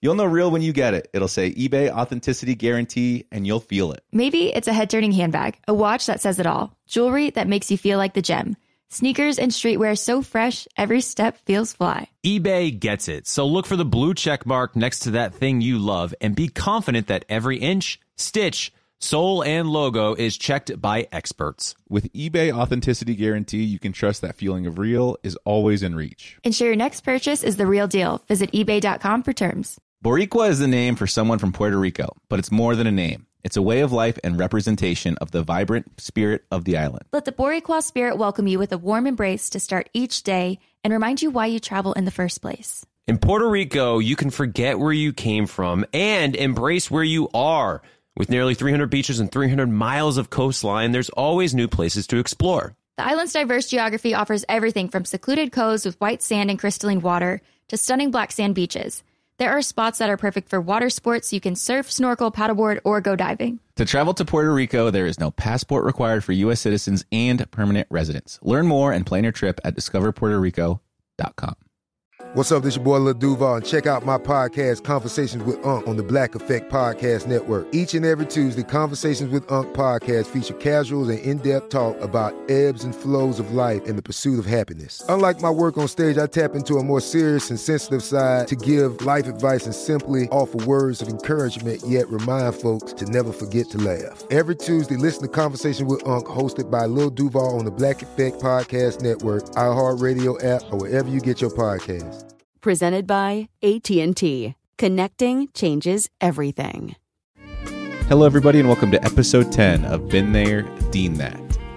You'll know real when you get it. It'll say eBay Authenticity Guarantee, and you'll feel it. Maybe it's a head-turning handbag, a watch that says it all, jewelry that makes you feel like the gem, sneakers and streetwear so fresh, every step feels fly. eBay gets it. So look for the blue check mark next to that thing you love and be confident that every inch, stitch, sole, and logo is checked by experts. With eBay Authenticity Guarantee, you can trust that feeling of real is always in reach. Ensure your next purchase is the real deal. Visit ebay.com for terms. Boricua is the name for someone from Puerto Rico, but it's more than a name. It's a way of life and representation of the vibrant spirit of the island. Let the Boricua spirit welcome you with a warm embrace to start each day and remind you why you travel in the first place. In Puerto Rico, you can forget where you came from and embrace where you are. With nearly 300 beaches and 300 miles of coastline, there's always new places to explore. The island's diverse geography offers everything from secluded coves with white sand and crystalline water to stunning black sand beaches. There are spots that are perfect for water sports. You can surf, snorkel, paddleboard, or go diving. To travel to Puerto Rico, there is no passport required for U.S. citizens and permanent residents. Learn more and plan your trip at discoverpuertorico.com. What's up? This your boy Lil Duval, and check out my podcast, Conversations with Unc, on the Black Effect Podcast Network. Each and every Tuesday, Conversations with Unc podcast feature casuals and in-depth talk about ebbs and flows of life and the pursuit of happiness. Unlike my work on stage, I tap into a more serious and sensitive side to give life advice and simply offer words of encouragement, yet remind folks to never forget to laugh. Every Tuesday, listen to Conversation with Unc, hosted by Lil Duval on the Black Effect Podcast Network, iHeartRadio app, or wherever you get your podcasts. Presented by AT&T. Connecting changes everything. Hello, everybody, and welcome to episode 10 of Been There, Dean That.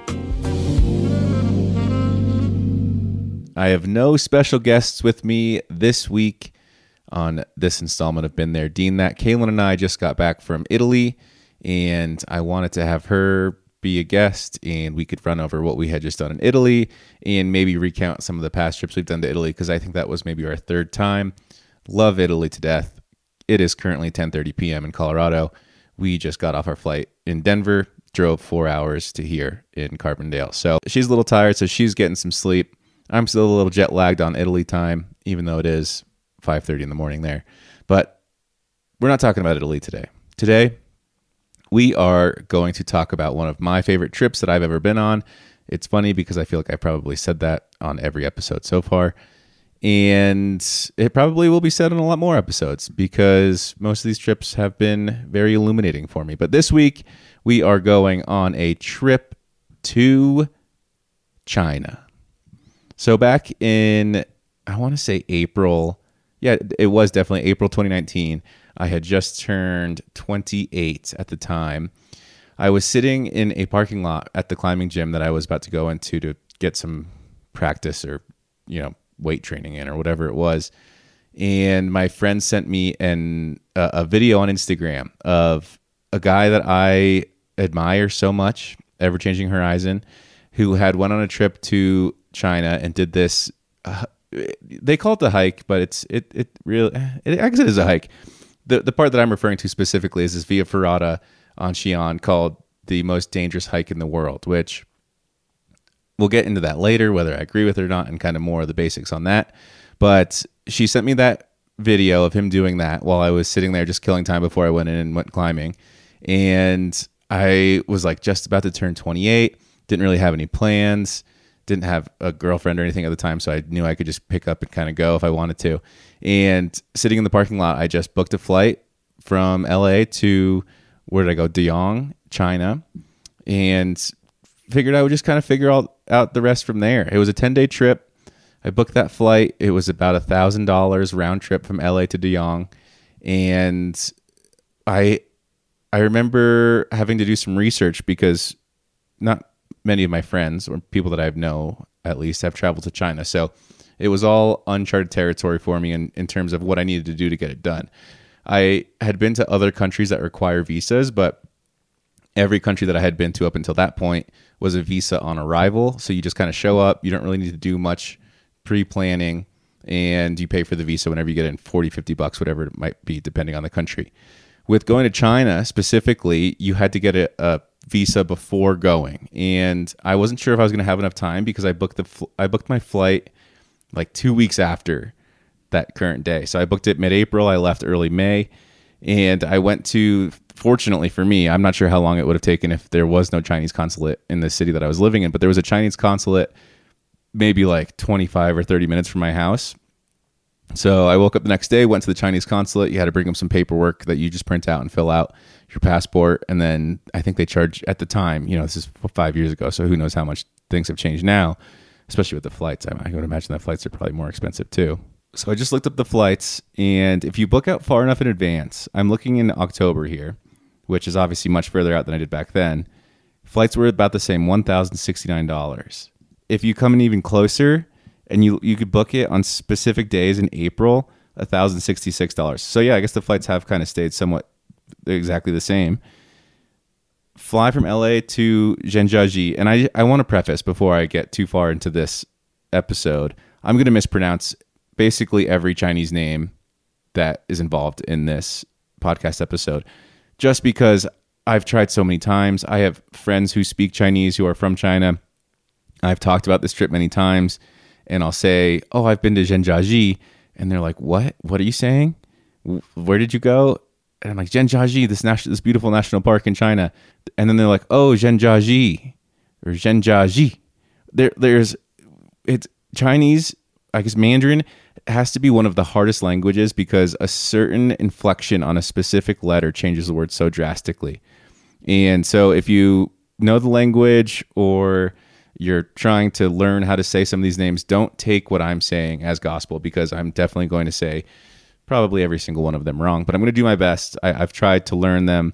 I have no special guests with me this week on this installment of Been There, Dean That. Kaylin and I just got back from Italy, and I wanted to have her be a guest, and we could run over what we had just done in Italy and maybe recount some of the past trips we've done to Italy, because I think that was maybe our third time. Love Italy to death. It is currently 10:30 p.m. in Colorado. We just got off our flight in Denver, drove 4 hours to here in Carbondale. So she's a little tired, so she's getting some sleep. I'm still a little jet lagged on Italy time, even though it is 5:30 in the morning there. But we're not talking about Italy today. Today, we are going to talk about one of my favorite trips that I've ever been on. It's funny because I feel like I probably said that on every episode so far. And it probably will be said on a lot more episodes because most of these trips have been very illuminating for me. But this week, we are going on a trip to China. So back in, I want to say April. Yeah, it was definitely April 2019. I had just turned 28 at the time. I was sitting in a parking lot at the climbing gym that I was about to go into to get some practice or, weight training in or whatever it was. And my friend sent me a video on Instagram of a guy that I admire so much, Ever Changing Horizon, who had went on a trip to China and did this. They call it the hike, but it really, I guess it is a hike. The part that I'm referring to specifically is this Via Ferrata on Xi'an called the most dangerous hike in the world, which we'll get into that later, whether I agree with it or not, and kind of more of the basics on that. But she sent me that video of him doing that while I was sitting there just killing time before I went in and went climbing. And I was like just about to turn 28, didn't really have any plans, didn't have a girlfriend or anything at the time, so I knew I could just pick up and kind of go if I wanted to. And sitting in the parking lot, I just booked a flight from LA to, where did I go? Deyong, China, and figured I would just kind of figure out the rest from there. It was a 10-day trip. I booked that flight. It was about $1,000 round trip from LA to Deyong. And I remember having to do some research because not many of my friends or people that I know at least have traveled to China. So it was all uncharted territory for me in terms of what I needed to do to get it done. I had been to other countries that require visas, but every country that I had been to up until that point was a visa on arrival. So you just kind of show up. You don't really need to do much pre-planning, and you pay for the visa whenever you get in, $40-$50, whatever it might be, depending on the country. With going to China specifically, you had to get a visa before going, and I wasn't sure if I was going to have enough time because I booked my flight like 2 weeks after that current day. So I booked it mid-April. I left early May, and I went to, fortunately for me, I'm not sure how long it would have taken if there was no Chinese consulate in the city that I was living in, but there was a Chinese consulate maybe like 25 or 30 minutes from my house. So I woke up the next day, went to the Chinese consulate. You had to bring them some paperwork that you just print out and fill out your passport. And then I think they charge at the time, this is 5 years ago, so who knows how much things have changed now, especially with the flights. I would imagine that flights are probably more expensive too. So I just looked up the flights, and if you book out far enough in advance, I'm looking in October here, which is obviously much further out than I did back then. Flights were about the same, $1,069. If you come in even closer, and you could book it on specific days in April, $1,066. So yeah, I guess the flights have kind of stayed somewhat exactly the same. Fly from LA to Zhenjiaji, and I want to preface before I get too far into this episode, I'm going to mispronounce basically every Chinese name that is involved in this podcast episode, just because I've tried so many times. I have friends who speak Chinese who are from China. I've talked about this trip many times. And I'll say, oh, I've been to Zhenjiaji. And they're like, what? What are you saying? Where did you go? And I'm like, Zhenjiaji, this beautiful national park in China. And then they're like, oh, Zhenjiaji or Zhenjiaji. It's Chinese, I guess Mandarin has to be one of the hardest languages because a certain inflection on a specific letter changes the word so drastically. And so if you know the language or you're trying to learn how to say some of these names, don't take what I'm saying as gospel, because I'm definitely going to say probably every single one of them wrong, but I'm going to do my best. I've tried to learn them,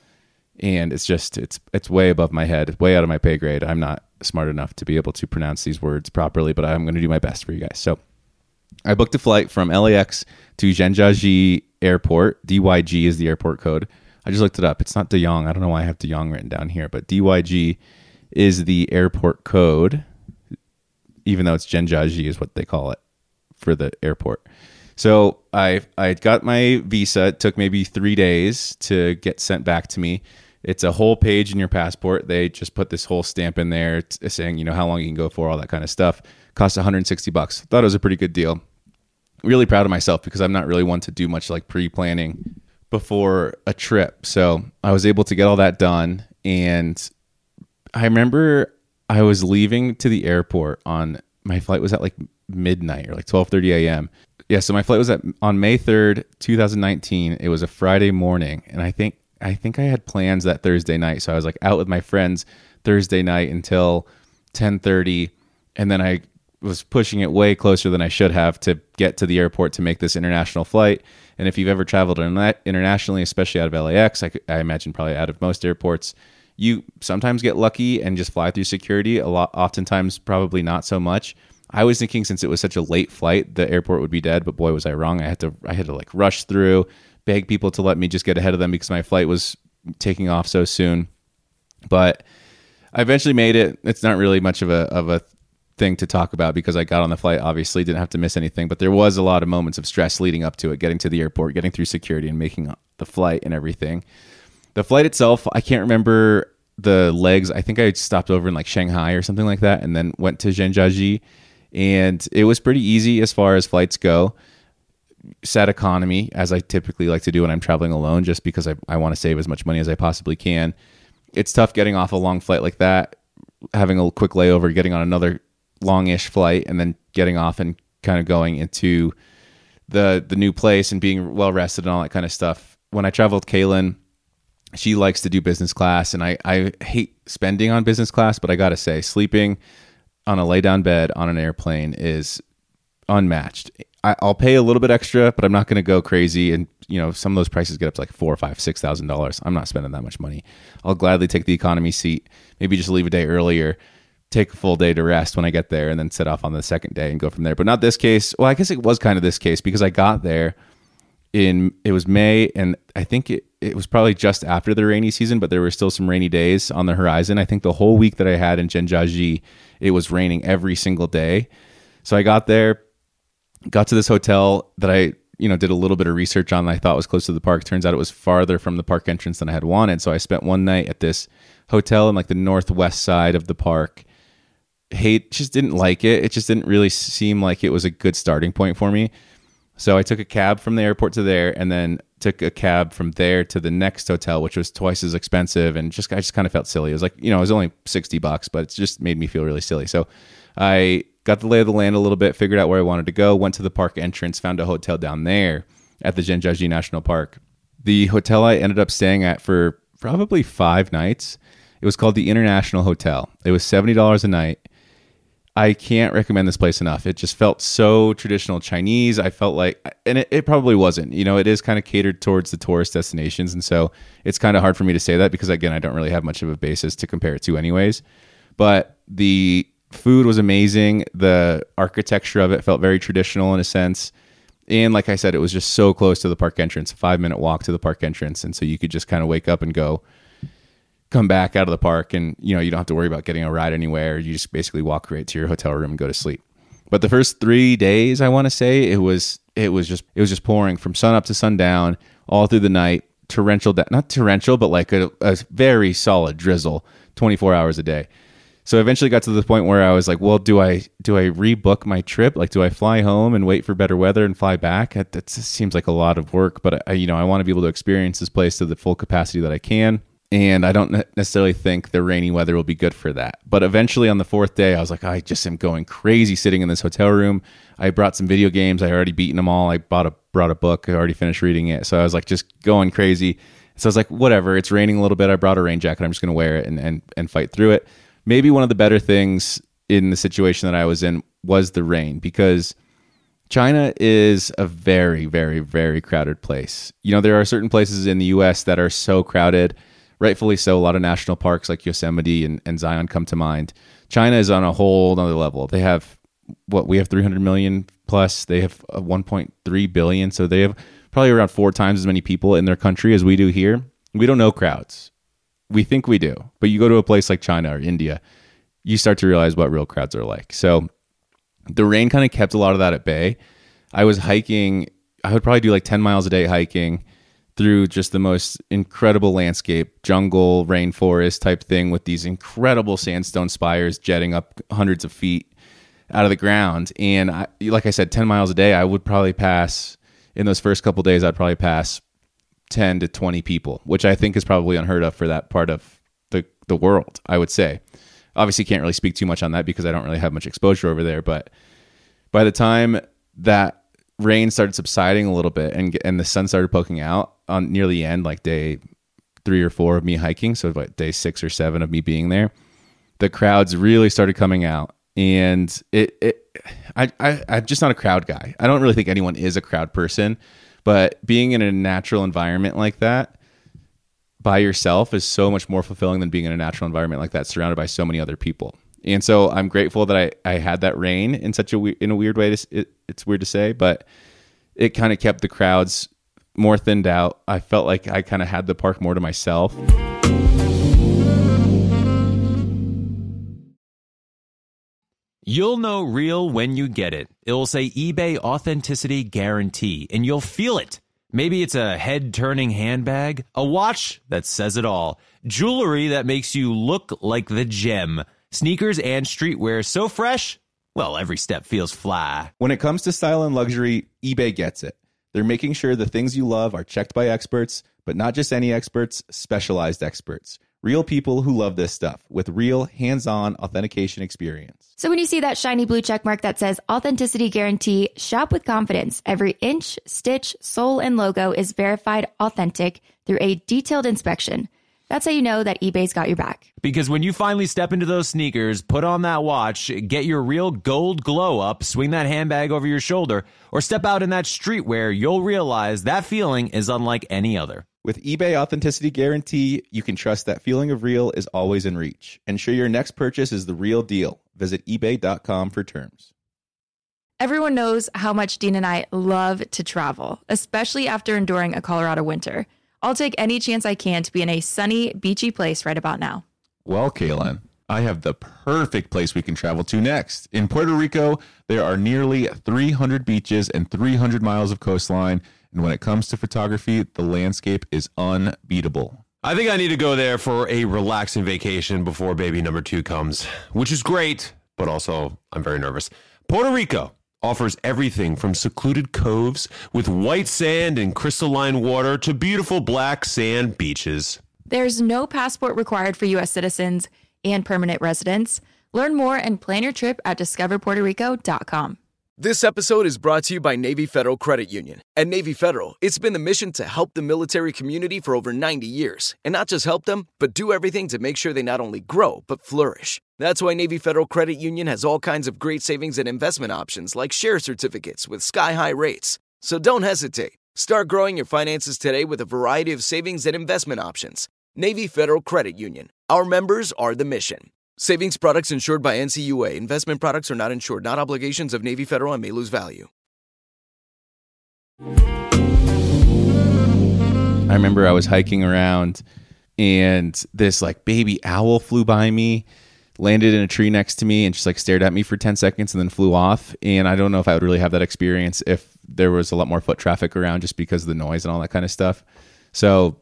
and it's way above my head, way out of my pay grade. I'm not smart enough to be able to pronounce these words properly, but I'm going to do my best for you guys. So I booked a flight from LAX to Zhenjiaji Airport. DYG is the airport code. I just looked it up. It's not De Yong. I don't know why I have De Yong written down here, but DYG is the airport code, even though it's Zhenjiaji is what they call it for the airport. So I got my visa. It took maybe 3 days to get sent back to me. It's a whole page in your passport. They just put this whole stamp in there saying, how long you can go for, all that kind of stuff. Cost $160. Thought it was a pretty good deal. Really proud of myself because I'm not really one to do much like pre-planning before a trip. So I was able to get all that done, and I remember I was leaving to the airport my flight was at like midnight or like 12:30 a.m. Yeah, so my flight was on May 3rd, 2019. It was a Friday morning, and I think I had plans that Thursday night. So I was like out with my friends Thursday night until 10:30, and then I was pushing it way closer than I should have to get to the airport to make this international flight. And if you've ever traveled internationally, especially out of LAX, I imagine probably out of most airports, you sometimes get lucky and just fly through security. Oftentimes, probably not so much. I was thinking since it was such a late flight, the airport would be dead, but boy, was I wrong. I had to like rush through, beg people to let me just get ahead of them because my flight was taking off so soon. But I eventually made it. It's not really much of a thing to talk about because I got on the flight, obviously didn't have to miss anything, but there was a lot of moments of stress leading up to it, getting to the airport, getting through security and making the flight and everything. The flight itself, I can't remember the legs. I think I stopped over in like Shanghai or something like that and then went to Zhenjiaji, and it was pretty easy as far as flights go. Sat economy, as I typically like to do when I'm traveling alone, just because I want to save as much money as I possibly can. It's tough getting off a long flight like that, having a quick layover, getting on another longish flight, and then getting off and kind of going into the new place and being well rested and all that kind of stuff. When I traveled with Kaylin, she likes to do business class, and I hate spending on business class, but I gotta say, sleeping on a lay down bed on an airplane is unmatched. I'll pay a little bit extra, but I'm not going to go crazy. And some of those prices get up to like $4,000, $5,000, $6,000. I'm not spending that much money. I'll gladly take the economy seat. Maybe just leave a day earlier, take a full day to rest when I get there, and then set off on the second day and go from there. But not this case. Well, I guess it was kind of this case because I got there it was May, and I think it was probably just after the rainy season, but there were still some rainy days on the horizon. I think the whole week that I had in Zhenjiaji, it was raining every single day. So I got there, got to this hotel that I did a little bit of research on that I thought was close to the park. Turns out it was farther from the park entrance than I had wanted. So I spent one night at this hotel in like the northwest side of the park. Just didn't like it. It just didn't really seem like it was a good starting point for me. So I took a cab from the airport to there, and then took a cab from there to the next hotel, which was twice as expensive. And I just kind of felt silly. It was like, it was only $60, but it just made me feel really silly. So I got the lay of the land a little bit, figured out where I wanted to go, went to the park entrance, found a hotel down there at the Zhenjiaji National Park. The hotel I ended up staying at for probably 5 nights, it was called the International Hotel. It was $70 a night. I can't recommend this place enough. It just felt so traditional Chinese. I felt like, and it probably wasn't, it is kind of catered towards the tourist destinations. And so it's kind of hard for me to say that because, again, I don't really have much of a basis to compare it to anyways. But the food was amazing. The architecture of it felt very traditional in a sense. And like I said, it was just so close to the park entrance, a 5-minute walk to the park entrance. And so you could just kind of wake up and come back out of the park, and you don't have to worry about getting a ride anywhere. You just basically walk right to your hotel room and go to sleep. But the first 3 days, I want to say, it was just pouring from sun up to sundown all through the night. Not torrential, but like a very solid drizzle, 24 hours a day. So I eventually got to the point where I was like, well, do I rebook my trip? Like, do I fly home and wait for better weather and fly back? That seems like a lot of work, but I want to be able to experience this place to the full capacity that I can. And I don't necessarily think the rainy weather will be good for that. But eventually on the 4th day, I was like, I just am going crazy sitting in this hotel room. I brought some video games. I already beaten them all. I brought a book. I already finished reading it. So I was like just going crazy. So I was like, whatever. It's raining a little bit. I brought a rain jacket. I'm just going to wear it and fight through it. Maybe one of the better things in the situation that I was in was the rain, because China is a very, very, very crowded place. There are certain places in the U.S. that are so crowded. Rightfully so. A lot of national parks like Yosemite and Zion come to mind. China is on a whole other level. They have we have 300 million plus. They have 1.3 billion. So they have probably around 4 times as many people in their country as we do here. We don't know crowds. We think we do. But you go to a place like China or India, you start to realize what real crowds are like. So the rain kind of kept a lot of that at bay. I was hiking. I would probably do like 10 miles a day hiking through just the most incredible landscape, jungle, rainforest type thing with these incredible sandstone spires jetting up hundreds of feet out of the ground. And like I said, 10 miles a day, I would probably pass, in those first couple of days, I'd probably pass 10 to 20 people, which I think is probably unheard of for that part of the world, I would say. Obviously can't really speak too much on that because I don't really have much exposure over there. But by the time that rain started subsiding a little bit and the sun started poking out on near the end, like day 3 or 4 of me hiking, so like day 6 or 7 of me being there, the crowds really started coming out. And I'm just not a crowd guy. I don't really think anyone is a crowd person, but being in a natural environment like that by yourself is so much more fulfilling than being in a natural environment like that surrounded by so many other people. And so I'm grateful that I had that rain in such in a weird way. It's weird to say, but it kind of kept the crowds more thinned out. I felt like I kind of had the park more to myself. You'll know real when you get it. It'll say eBay Authenticity Guarantee, and you'll feel it. Maybe it's a head-turning handbag, a watch that says it all, jewelry that makes you look like the gem, sneakers and streetwear so fresh, well, every step feels fly. When it comes to style and luxury, eBay gets it. They're making sure the things you love are checked by experts, but not just any experts, specialized experts. Real people who love this stuff with real hands-on authentication experience. So when you see that shiny blue check mark that says Authenticity Guarantee, shop with confidence. Every inch, stitch, sole, and logo is verified authentic through a detailed inspection. That's how you know that eBay's got your back. Because when you finally step into those sneakers, put on that watch, get your real gold glow up, swing that handbag over your shoulder, or step out in that streetwear, you'll realize that feeling is unlike any other. With eBay Authenticity Guarantee, you can trust that feeling of real is always in reach. Ensure your next purchase is the real deal. Visit ebay.com for terms. Everyone knows how much Dean and I love to travel, especially after enduring a Colorado winter. I'll take any chance I can to be in a sunny, beachy place right about now. Well, Kaylin, I have the perfect place we can travel to next. In Puerto Rico, there are nearly 300 beaches and 300 miles of coastline. And when it comes to photography, the landscape is unbeatable. I think I need to go there for a relaxing vacation before baby number 2 comes, which is great, but also I'm very nervous. Puerto Rico, offers everything from secluded coves with white sand and crystalline water to beautiful black sand beaches. There's no passport required for U.S. citizens and permanent residents. Learn more and plan your trip at discoverpuertorico.com. This episode is brought to you by Navy Federal Credit Union. At Navy Federal, it's been the mission to help the military community for over 90 years. And not just help them, but do everything to make sure they not only grow, but flourish. That's why Navy Federal Credit Union has all kinds of great savings and investment options like share certificates with sky-high rates. So don't hesitate. Start growing your finances today with a variety of savings and investment options. Navy Federal Credit Union. Our members are the mission. Savings products insured by NCUA. Investment products are not insured, not obligations of Navy Federal and may lose value. I remember I was hiking around and this like baby owl flew by me, landed in a tree next to me and just like stared at me for 10 seconds and then flew off. And I don't know if I would really have that experience if there was a lot more foot traffic around just because of the noise and all that kind of stuff. So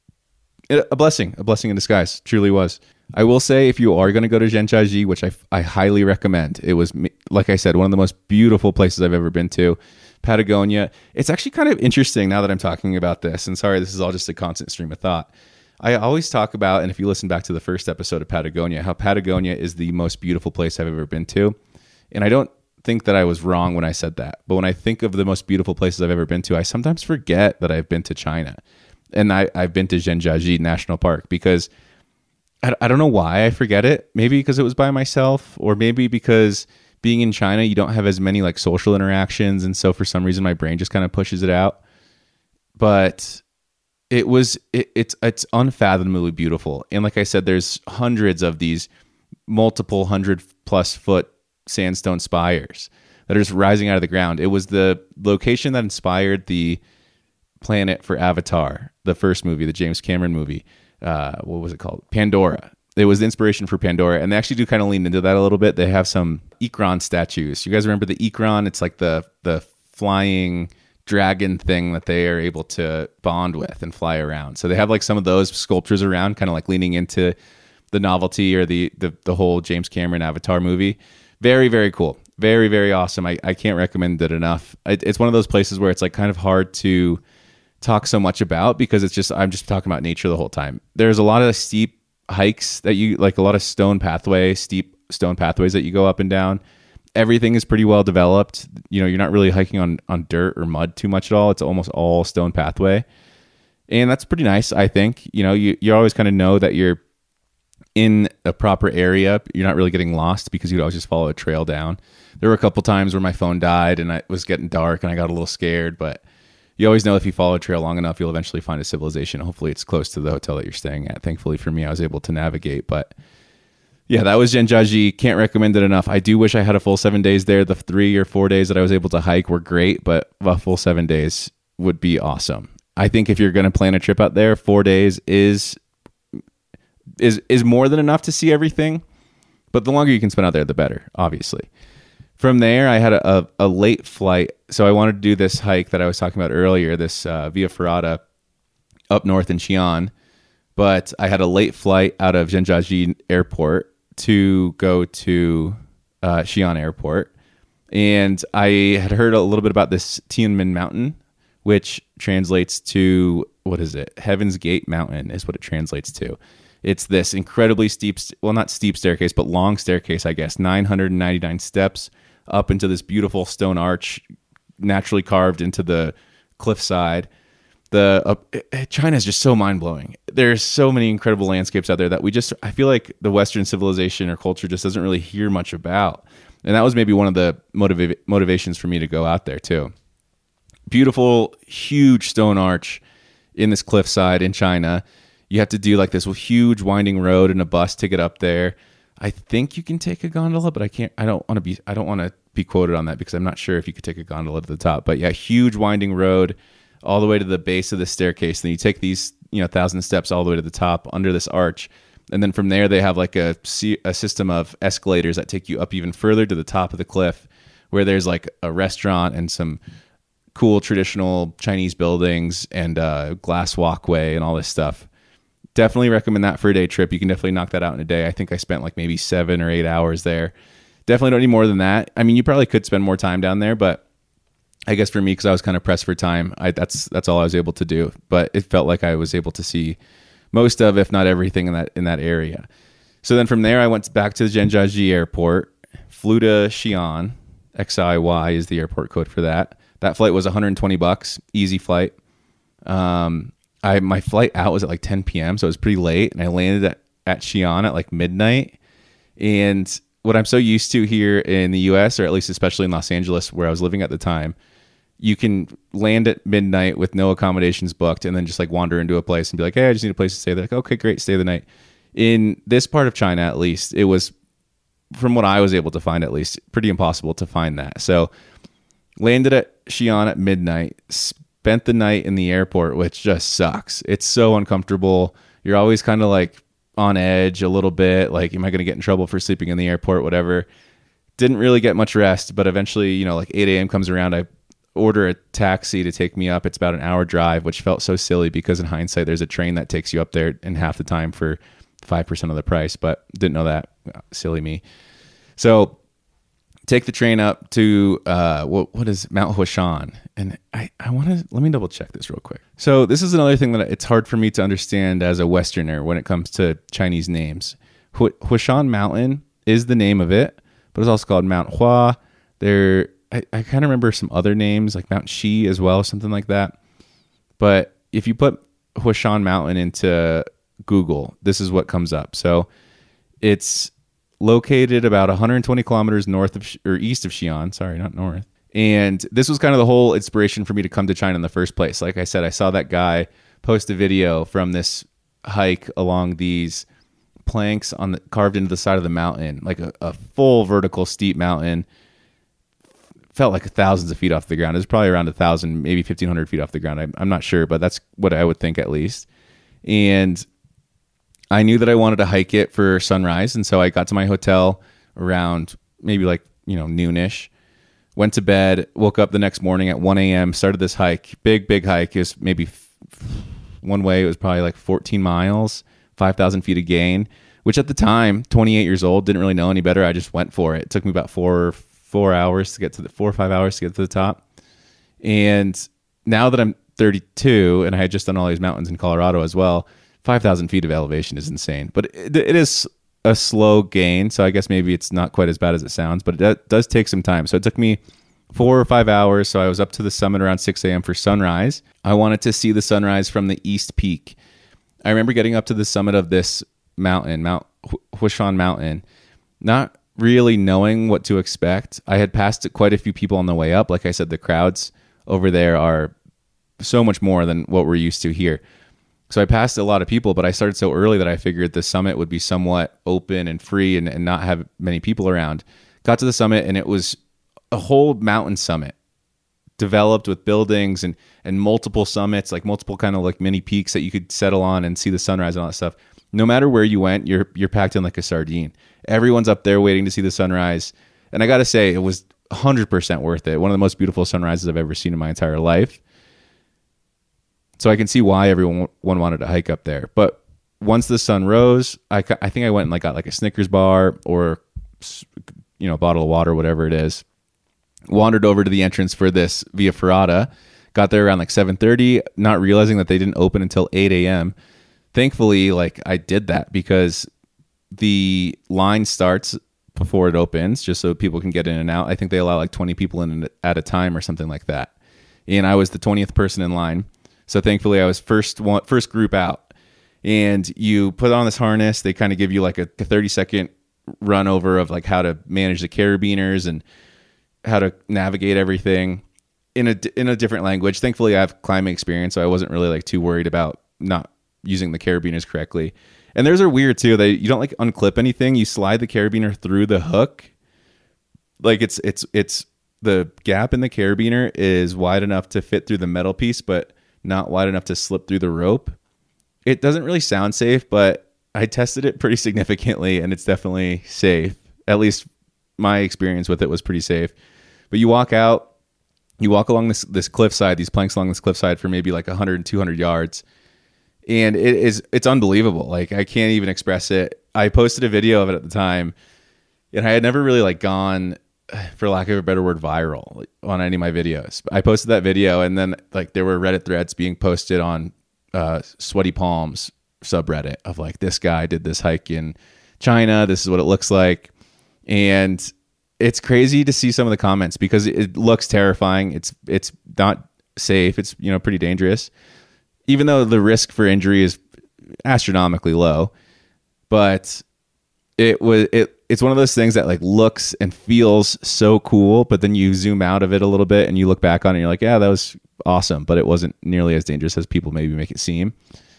a blessing in disguise, truly was. I will say if you are going to go to Zhangjiajie, which I highly recommend, it was, like I said, one of the most beautiful places I've ever been to. Patagonia. It's actually kind of interesting now that I'm talking about this, and sorry, this is all just a constant stream of thought. I always talk about, and if you listen back to the first episode of Patagonia, how Patagonia is the most beautiful place I've ever been to. And I don't think that I was wrong when I said that. But when I think of the most beautiful places I've ever been to, I sometimes forget that I've been to China. And I've been to Zhangjiajie National Park because I don't know why I forget it. Maybe because it was by myself, or maybe because being in China, you don't have as many like social interactions. And so for some reason, my brain just kind of pushes it out. But it's unfathomably beautiful. And like I said, there's hundreds of these multiple 100+ foot sandstone spires that are just rising out of the ground. It was the location that inspired the planet for Avatar, the first movie, the James Cameron movie. What was it called? Pandora. It was the inspiration for Pandora, and they actually do kind of lean into that a little bit. They have some Ikran statues. You guys remember the Ikran? It's like the flying dragon thing that they are able to bond with and fly around. So they have like some of those sculptures around, kind of like leaning into the novelty or the whole James Cameron Avatar movie. Very, very cool. Very, very awesome. I can't recommend it enough. It's one of those places where it's like kind of hard to talk so much about because I'm just talking about nature the whole time. There's a lot of steep hikes that you like, a lot of steep stone pathways that you go up and down. Everything is pretty well developed. You know, you're not really hiking on dirt or mud too much at all. It's almost all stone pathway. And that's pretty nice, I think. You know, you always kind of know that you're in a proper area. You're not really getting lost because you'd always just follow a trail down. There were a couple times where my phone died and it was getting dark and I got a little scared, but you always know if you follow a trail long enough, you'll eventually find a civilization. Hopefully it's close to the hotel that you're staying at. Thankfully for me, I was able to navigate. But yeah, that was Zhangjiajie. Can't recommend it enough. I do wish I had a full 7 days there. The 3 or 4 days that I was able to hike were great, but a full 7 days would be awesome. I think if you're going to plan a trip out there, 4 days is more than enough to see everything. But the longer you can spend out there, the better, obviously. From there, I had a late flight. So I wanted to do this hike that I was talking about earlier, this Via Ferrata up north in Xi'an. But I had a late flight out of Zhangjiajie Airport to go to Xi'an Airport. And I had heard a little bit about this Tianmen Mountain, which translates to, what is it? Heaven's Gate Mountain is what it translates to. It's this incredibly steep, well, not steep staircase, but long staircase, I guess, 999 steps up into this beautiful stone arch naturally carved into the cliffside. China is just so mind-blowing. There's so many incredible landscapes out there that I feel like the Western civilization or culture just doesn't really hear much about. And that was maybe one of the motivations for me to go out there too. Beautiful, huge stone arch in this cliffside in China. You have to do like this huge winding road and a bus to get up there. I think you can take a gondola, but I don't want to be quoted on that because I'm not sure if you could take a gondola to the top. But yeah, huge winding road all the way to the base of the staircase. Then you take these, 1,000 steps all the way to the top under this arch. And then from there, they have like a system of escalators that take you up even further to the top of the cliff, where there's like a restaurant and some cool traditional Chinese buildings and a glass walkway and all this stuff. Definitely recommend that for a day trip. You can definitely knock that out in a day. I think I spent like maybe 7 or 8 hours there. Definitely don't need more than that. I mean, you probably could spend more time down there, but I guess for me, because I was kind of pressed for time, that's all I was able to do. But it felt like I was able to see most of, if not everything, in that area. So then from there, I went back to the Zhangjiajie airport, flew to Xi'an. XIY is the airport code for that. That flight was $120, easy flight. My flight out was at like 10 p.m., so it was pretty late, and I landed at Xi'an at like midnight. And what I'm so used to here in the U.S., or at least especially in Los Angeles, where I was living at the time, you can land at midnight with no accommodations booked and then just like wander into a place and be like, hey, I just need a place to stay. They're like, okay, great, stay the night. In this part of China, at least, it was, from what I was able to find at least, pretty impossible to find that. So landed at Xi'an at midnight, spent the night in the airport, which just sucks. It's so uncomfortable. You're always kind of like on edge a little bit, like, am I going to get in trouble for sleeping in the airport, whatever. Didn't really get much rest, but eventually, like 8 a.m. comes around, I order a taxi to take me up. It's about an hour drive, which felt so silly because in hindsight, there's a train that takes you up there in half the time for 5% of the price, but didn't know that. Silly me. So take the train up to what is Mount Huashan, and I want to let me double check this real quick. So this is another thing that it's hard for me to understand as a Westerner when it comes to Chinese names. Huashan Mountain is the name of it, but it's also called Mount Hua. I kind of remember some other names like Mount Shi as well, something like that. But if you put Huashan Mountain into Google, this is what comes up. So it's located about 120 kilometers north of or east of Xi'an. Sorry, not north. And this was kind of the whole inspiration for me to come to China in the first place. Like I said, I saw that guy post a video from this hike along these planks carved into the side of the mountain, like a full vertical steep mountain. Felt like thousands of feet off the ground. It was probably around 1,000, maybe 1,500 feet off the ground. I'm not sure, but that's what I would think at least. And I knew that I wanted to hike it for sunrise. And so I got to my hotel around maybe like, noonish, went to bed, woke up the next morning at 1 a.m., started this hike, big hike. It was maybe one way. It was probably like 14 miles, 5,000 feet of gain, which at the time, 28 years old, didn't really know any better. I just went for it. It took me about 4 hours to get to 4 or 5 hours to get to the top. And now that I'm 32 and I had just done all these mountains in Colorado as well, 5,000 feet of elevation is insane, but it is a slow gain. So I guess maybe it's not quite as bad as it sounds, but it does take some time. So it took me 4 or 5 hours. So I was up to the summit around 6 a.m. for sunrise. I wanted to see the sunrise from the East Peak. I remember getting up to the summit of this mountain, Mount Huashan Mountain, not really knowing what to expect. I had passed quite a few people on the way up. Like I said, the crowds over there are so much more than what we're used to here. So I passed a lot of people, but I started so early that I figured the summit would be somewhat open and free and not have many people around. Got to the summit and it was a whole mountain summit developed with buildings and multiple summits, like multiple kind of like mini peaks that you could settle on and see the sunrise and all that stuff. No matter where you went, you're packed in like a sardine. Everyone's up there waiting to see the sunrise. And I got to say, it was 100% worth it. One of the most beautiful sunrises I've ever seen in my entire life. So I can see why everyone wanted to hike up there. But once the sun rose, I think I went and like got like a Snickers bar or a bottle of water, whatever it is. Wandered over to the entrance for this Via Ferrata. Got there around like 7:30, not realizing that they didn't open until 8 a.m. Thankfully, like I did that because the line starts before it opens, just so people can get in and out. I think they allow like 20 people in at a time or something like that. And I was the 20th person in line. So thankfully I was first group out. And you put on this harness. They kind of give you like a 30-second run over of like how to manage the carabiners and how to navigate everything in a different language. Thankfully I have climbing experience, so I wasn't really like too worried about not using the carabiners correctly. And theirs are weird too. You don't like unclip anything. You slide the carabiner through the hook. Like it's the gap in the carabiner is wide enough to fit through the metal piece, but not wide enough to slip through the rope. It doesn't really sound safe, but I tested it pretty significantly and it's definitely safe. At least my experience with it was pretty safe. But you walk along this cliffside, these planks along this cliffside for maybe like 100 200 yards. And it's unbelievable. Like I can't even express it. I posted a video of it at the time And I had never really like gone, for lack of a better word, viral on any of my videos. I posted that video, and then like there were Reddit threads being posted on Sweaty Palms subreddit of like, this guy did this hike in China. This is what it looks like. And it's crazy to see some of the comments because it looks terrifying. It's not safe. It's, you know, pretty dangerous, even though the risk for injury is astronomically low. But it's one of those things that like looks and feels so cool, but then you zoom out of it a little bit and you look back on it and you're like, yeah, that was awesome, but it wasn't nearly as dangerous as people maybe make it seem.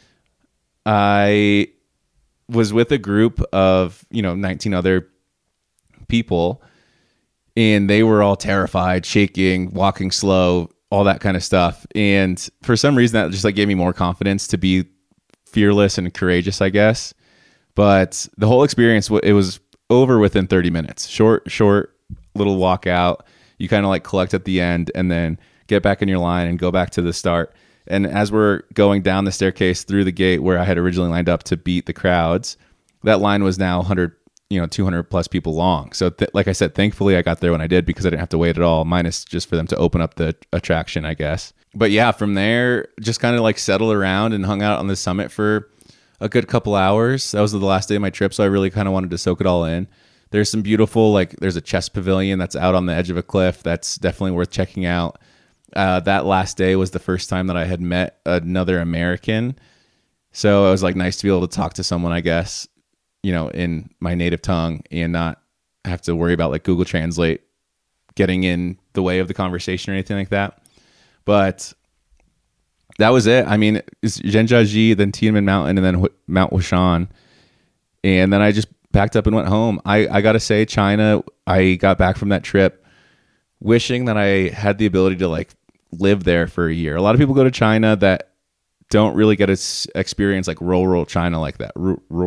I was with a group of, 19 other people, and they were all terrified, shaking, walking slow, all that kind of stuff. And for some reason that just like gave me more confidence to be fearless and courageous, I guess. But the whole experience, it was over within 30 minutes. Short little walk out. You kind of like collect at the end and then get back in your line and go back to the start. And as we're going down the staircase through the gate where I had originally lined up to beat the crowds, that line was now 100, 200 plus people long. So like I said, thankfully I got there when I did because I didn't have to wait at all, minus just for them to open up the attraction, I guess. But yeah, from there, just kind of like settled around and hung out on the summit for a good couple hours. That was the last day of my trip, so I really kind of wanted to soak it all in. There's some beautiful, like there's a chess pavilion that's out on the edge of a cliff. That's definitely worth checking out. That last day was the first time that I had met another American. So it was like nice to be able to talk to someone, I guess, in my native tongue and not have to worry about like Google Translate getting in the way of the conversation or anything like that. But that was it. I mean, it's Zhenjiaji, then Tiananmen Mountain, and then Mount Huashan. And then I just packed up and went home. I got to say, China, I got back from that trip wishing that I had the ability to like live there for a year. A lot of people go to China that don't really get to experience like rural China like that.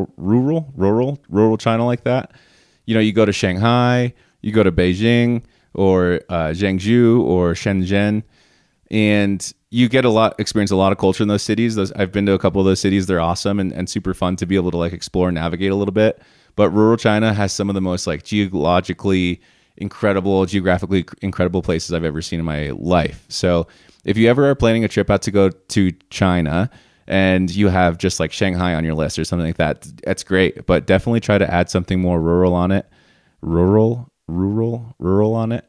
Rural China like that. You go to Shanghai, you go to Beijing or Zhengzhou or Shenzhen, and you get experience a lot of culture in those cities. I've been to a couple of those cities. They're awesome and super fun to be able to like explore and navigate a little bit. But rural China has some of the most like geographically incredible places I've ever seen in my life. So if you ever are planning a trip out to go to China and you have just like Shanghai on your list or something like that, that's great. But definitely try to add something more rural on it. Rural on it.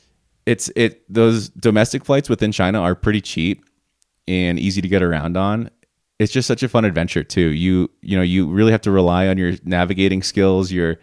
Those domestic flights within China are pretty cheap and easy to get around on. It's just such a fun adventure too. You really have to rely on your navigating skills, your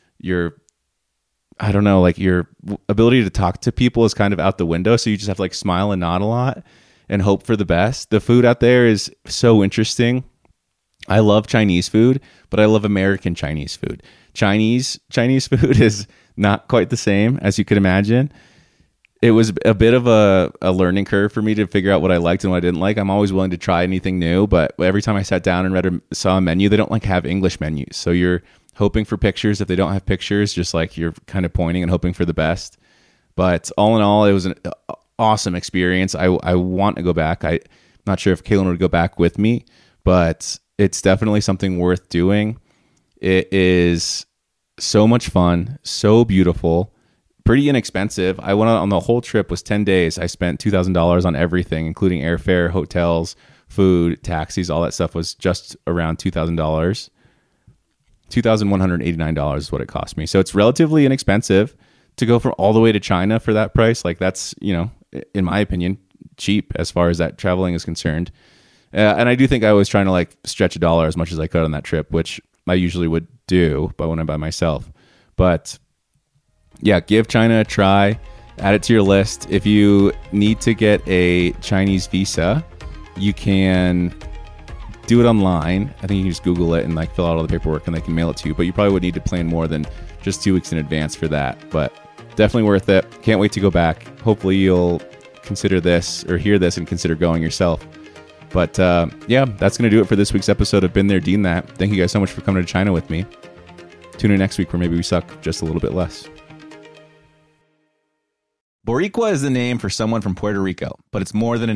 I don't know, like your ability to talk to people is kind of out the window. So you just have to like smile and nod a lot and hope for the best. The food out there is so interesting. I love Chinese food, but I love American Chinese food. Chinese food is not quite the same as you could imagine. It was a bit of a learning curve for me to figure out what I liked and what I didn't like. I'm always willing to try anything new, but every time I sat down and saw a menu, they don't like have English menus. So you're hoping for pictures. If they don't have pictures, just like you're kind of pointing and hoping for the best. But all in all, it was an awesome experience. I want to go back. I'm not sure if Kaylin would go back with me, but it's definitely something worth doing. It is so much fun, so beautiful, pretty inexpensive. I went on the whole trip was 10 days. I spent $2,000 on everything, including airfare, hotels, food, taxis, all that stuff was just around $2,000. $2,189 is what it cost me. So it's relatively inexpensive to go from all the way to China for that price. Like that's, in my opinion, cheap as far as that traveling is concerned. And I do think I was trying to like stretch $1 as much as I could on that trip, which I usually would do, but when I'm by myself. But yeah, give China a try. Add it to your list. If you need to get a Chinese visa, you can do it online. I think you can just Google it and like fill out all the paperwork and they can mail it to you. But you probably would need to plan more than just 2 weeks in advance for that. But definitely worth it. Can't wait to go back. Hopefully you'll consider this or hear this and consider going yourself. But yeah, that's going to do it for this week's episode of Been There, Dean That. Thank you guys so much for coming to China with me. Tune in next week where maybe we suck just a little bit less. Boricua is the name for someone from Puerto Rico, but it's more than a name.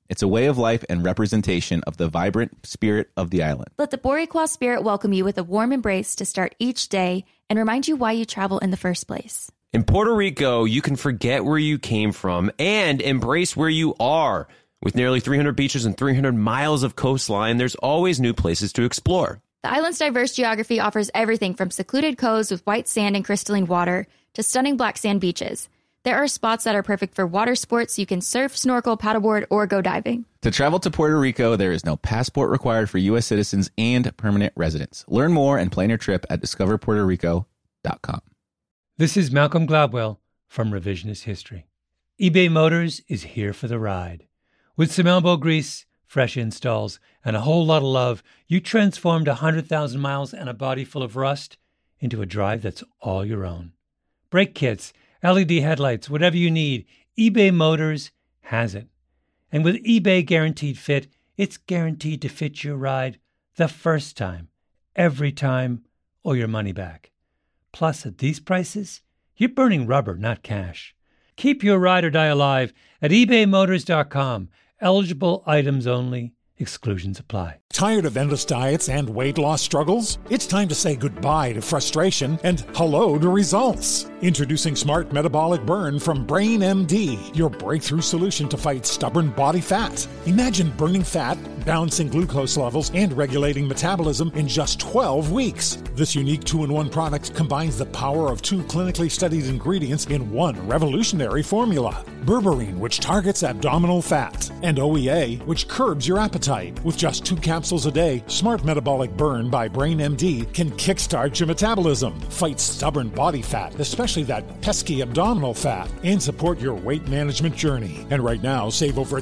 It's a way of life and representation of the vibrant spirit of the island. Let the Boricua spirit welcome you with a warm embrace to start each day and remind you why you travel in the first place. In Puerto Rico, you can forget where you came from and embrace where you are. With nearly 300 beaches and 300 miles of coastline, there's always new places to explore. The island's diverse geography offers everything from secluded coves with white sand and crystalline water to stunning black sand beaches. There are spots that are perfect for water sports. You can surf, snorkel, paddleboard, or go diving. To travel to Puerto Rico, there is no passport required for U.S. citizens and permanent residents. Learn more and plan your trip at discoverpuertorico.com. This is Malcolm Gladwell from Revisionist History. eBay Motors is here for the ride. With some elbow grease, fresh installs, and a whole lot of love, you transformed 100,000 miles and a body full of rust into a drive that's all your own. Brake kits, LED headlights, whatever you need, eBay Motors has it. And with eBay Guaranteed Fit, it's guaranteed to fit your ride the first time, every time, or your money back. Plus, at these prices, you're burning rubber, not cash. Keep your ride or die alive at ebaymotors.com. Eligible items only. Exclusions apply. Tired of endless diets and weight loss struggles? It's time to say goodbye to frustration and hello to results. Introducing Smart Metabolic Burn from Brain MD, your breakthrough solution to fight stubborn body fat. Imagine burning fat, balancing glucose levels, and regulating metabolism in just 12 weeks. This unique 2-in-1 product combines the power of 2 clinically studied ingredients in one revolutionary formula. Berberine, which targets abdominal fat, and OEA, which curbs your appetite. With just 2 capsules a day, Smart Metabolic Burn by Brain MD can kickstart your metabolism, fight stubborn body fat, especially that pesky abdominal fat, and support your weight management journey. And right now, save over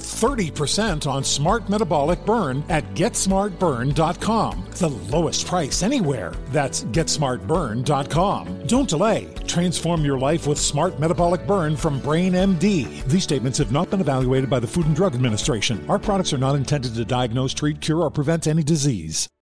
30% on Smart Metabolic Burn at GetSmartBurn.com. The lowest price anywhere. That's GetSmartBurn.com. Don't delay. Transform your life with Smart Metabolic Burn from Brain MD. These statements have not been evaluated by the Food and Drug Administration. Our products are not intended to diagnose, treat, cure, or prevent any disease.